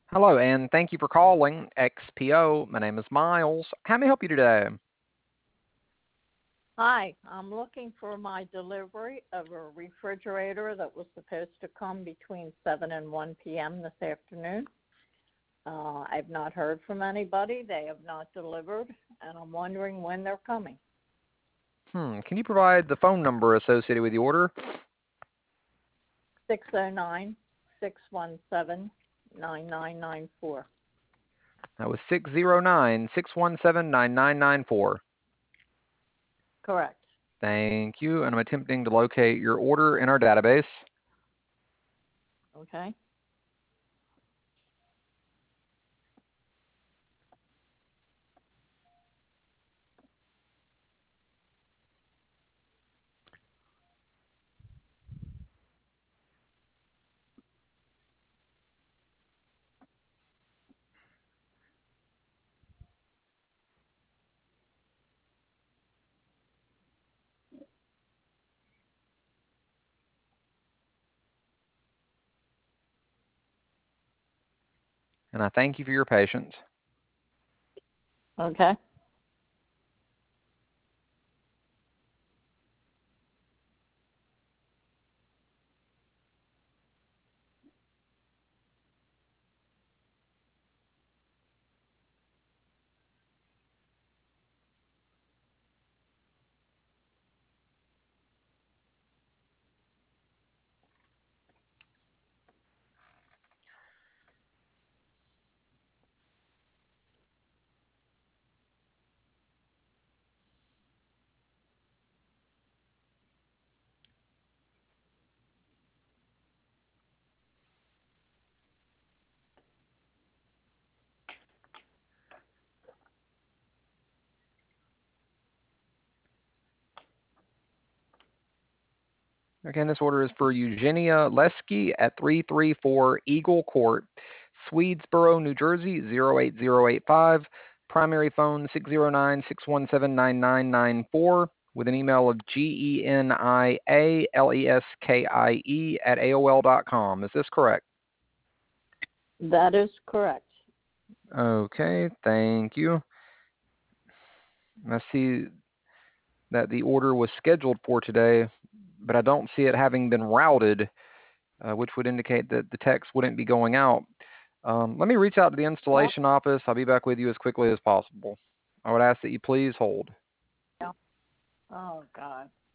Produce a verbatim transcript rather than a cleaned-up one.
Hello, and thank you for calling X P O. My name is Miles. How may I help you today? Hi, I'm looking for my delivery of a refrigerator that was supposed to come between seven and one p m this afternoon. Uh, I've not heard from anybody. They have not delivered, and I'm wondering when they're coming. Hmm, can you provide the phone number associated with the order? six oh nine, six one seven, nine nine nine four. That was six zero nine, six one seven, nine nine nine four. Correct. Thank you, and I'm attempting to locate your order in our database. Okay. And I thank you for your patience. Okay. Again, this order is for Eugenia Lesky at three three four Eagle Court, Swedesboro, New Jersey, zero eight zero eight five. Primary phone six zero nine, six one seven, nine nine nine four, with an email of G E N I A L E S K I E at A O L dot com. Is this correct? That is correct. Okay, thank you. I see that the order was scheduled for today, but I don't see it having been routed, uh, which would indicate that the text wouldn't be going out. Um, let me reach out to the Well, installation office. I'll be back with you as quickly as possible. I would ask that you please hold. yeah. Oh, God.